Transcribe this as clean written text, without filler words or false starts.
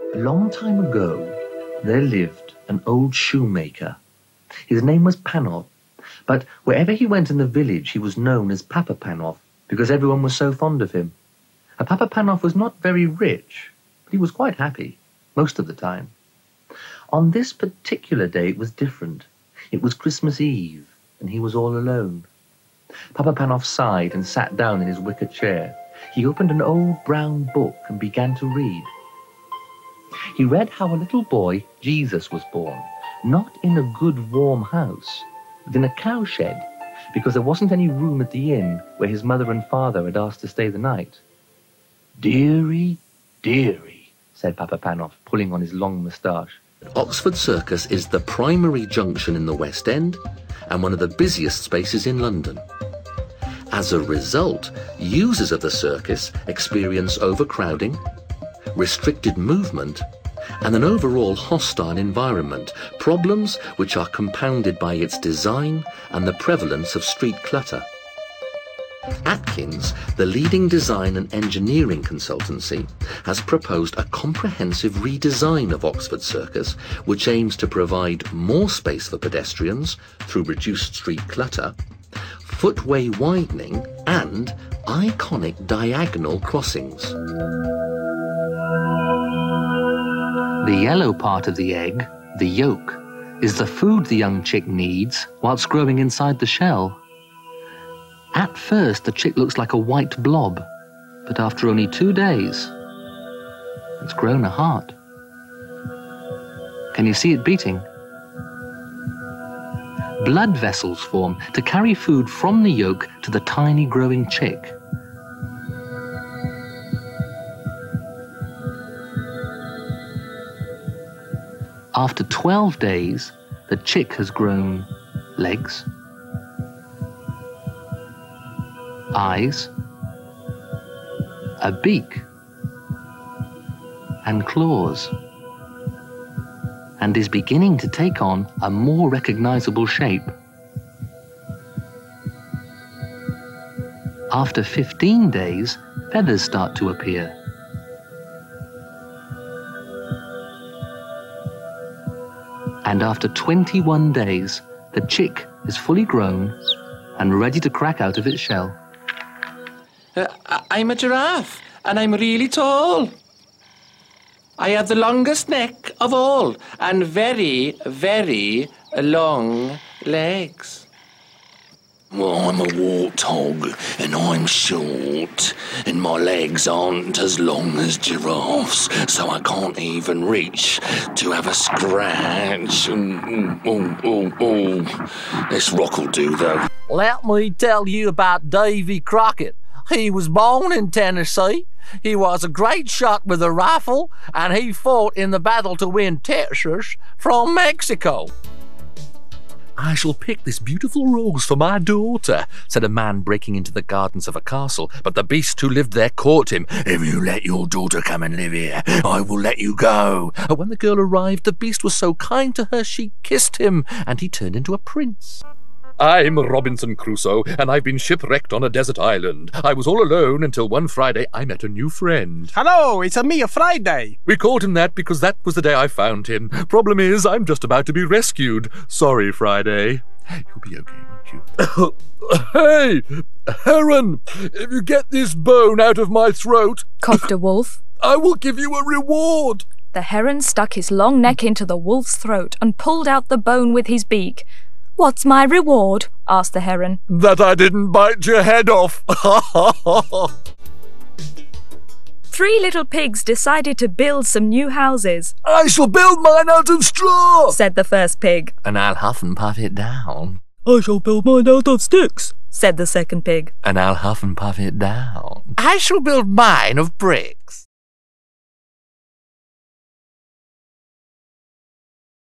A long time ago, there lived an old shoemaker. His name was Panov, but wherever he went in the village, he was known as Papa Panov, because everyone was so fond of him. And Papa Panov was not very rich, but he was quite happy, most of the time. On this particular day, it was different. It was Christmas Eve, and he was all alone. Papa Panov sighed and sat down in his wicker chair. He opened an old brown book and began to read. He read how a little boy, Jesus, was born, not in a good warm house, but in a cowshed, because there wasn't any room at the inn where his mother and father had asked to stay the night. "Dearie, dearie," said Papa Panov, pulling on his long moustache. Oxford Circus is the primary junction in the West End and one of the busiest spaces in London. As a result, users of the circus experience overcrowding, restricted movement, and an overall hostile environment, problems which are compounded by its design and the prevalence of street clutter. Atkins, the leading design and engineering consultancy, has proposed a comprehensive redesign of Oxford Circus, which aims to provide more space for pedestrians through reduced street clutter, footway widening, and iconic diagonal crossings. The yellow part of the egg, the yolk, is the food the young chick needs whilst growing inside the shell. At first, the chick looks like a white blob, but after only 2 days, it's grown a heart. Can you see it beating? Blood vessels form to carry food from the yolk to the tiny growing chick. After 12 days, the chick has grown legs, eyes, a beak, and claws, and is beginning to take on a more recognizable shape. After 15 days, feathers start to appear. And after 21 days, the chick is fully grown and ready to crack out of its shell. I'm a giraffe, and I'm really tall. I have the longest neck of all, and very, very long legs. Well, I'm a warthog, and I'm short, and my legs aren't as long as giraffes, so I can't even reach to have a scratch. This rock will do, though. Let me tell you about Davy Crockett. He was born in Tennessee. He was a great shot with a rifle, and he fought in the battle to win Texas from Mexico. "I shall pick this beautiful rose for my daughter," said a man breaking into the gardens of a castle, but the beast who lived there caught him. "If you let your daughter come and live here, I will let you go." When the girl arrived, the beast was so kind to her she kissed him, and he turned into a prince. "I'm Robinson Crusoe, and I've been shipwrecked on a desert island. I was all alone until one Friday I met a new friend." "Hello, it's me, Friday." "We called him that because that was the day I found him. Problem is, I'm just about to be rescued. Sorry, Friday." "You'll be okay, won't you?" "Hey, Heron, if you get this bone out of my throat," coughed a wolf, "I will give you a reward." The heron stuck his long neck into the wolf's throat and pulled out the bone with his beak. "What's my reward?" asked the heron. "That I didn't bite your head off." 3 little pigs decided to build some new houses. "I shall build mine out of straw," said the first pig. "And I'll huff and puff it down." "I shall build mine out of sticks," said the second pig. "And I'll huff and puff it down." "I shall build mine of bricks."